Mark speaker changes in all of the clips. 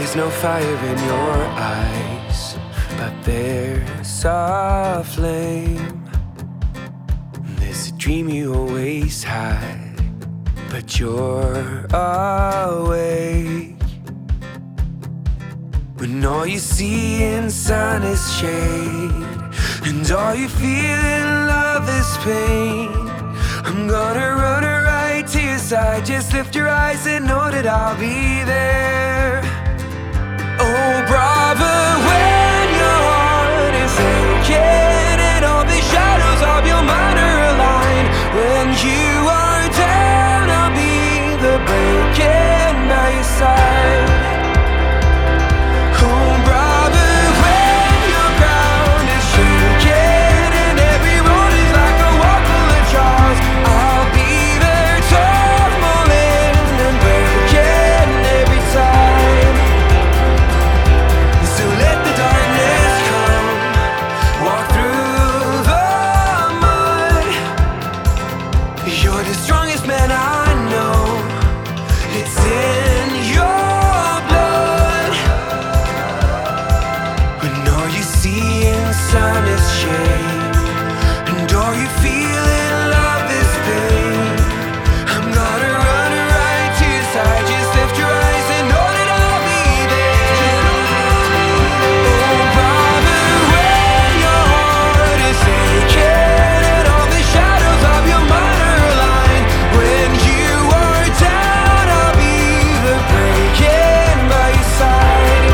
Speaker 1: There's no fire in your eyes, but there's a flame. There's a dream you always had, but you're awake. When all you see in sun is shade, and all you feel in love is pain, I'm gonna run right to your side. Just lift your eyes and know that I'll be there. Oh, brother, when your heart is aching and all the shadows of your mind are aligned, when you are down, I'll be the breaking by your side. Oh, brother, when your ground is shaking and every road is like a walk full of trials, I'll be there tumbling and breaking every time. So let the darkness come, walk through the mud. You're the strongest man I know, it's in your blood. When all you see in sun is shade, and all you feel in love is pain, I'm gonna run right to your side. Just lift your eyes and know that I'll be there. Oh, brother, when your heart is aching and all the shadows of your mind are aligned, when you are down, I'll be the breaking by your side.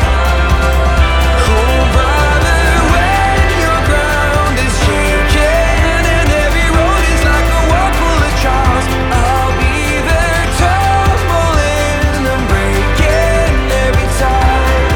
Speaker 1: Oh, brother, when your ground is shaking and every road is like a walk full of trials, I'll be there tumbling and breaking every time.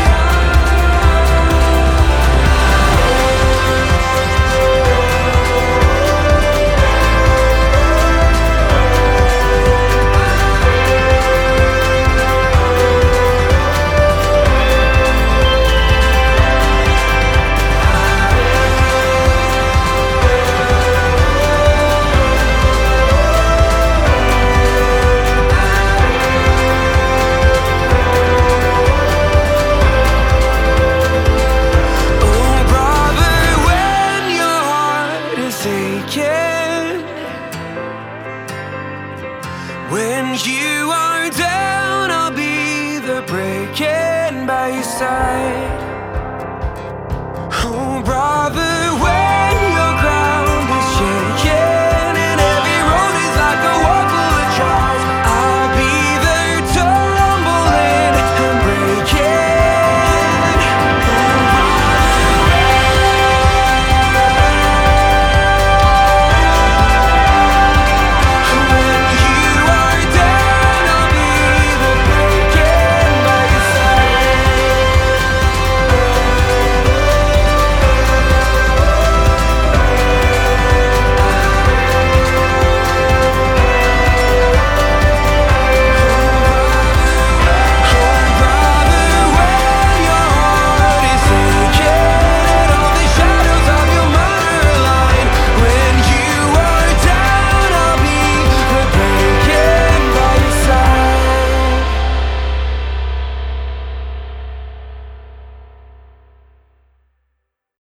Speaker 1: Oh, brother, when your heart is aching, when you are down, I'll be the breaking by your side. Oh, brother.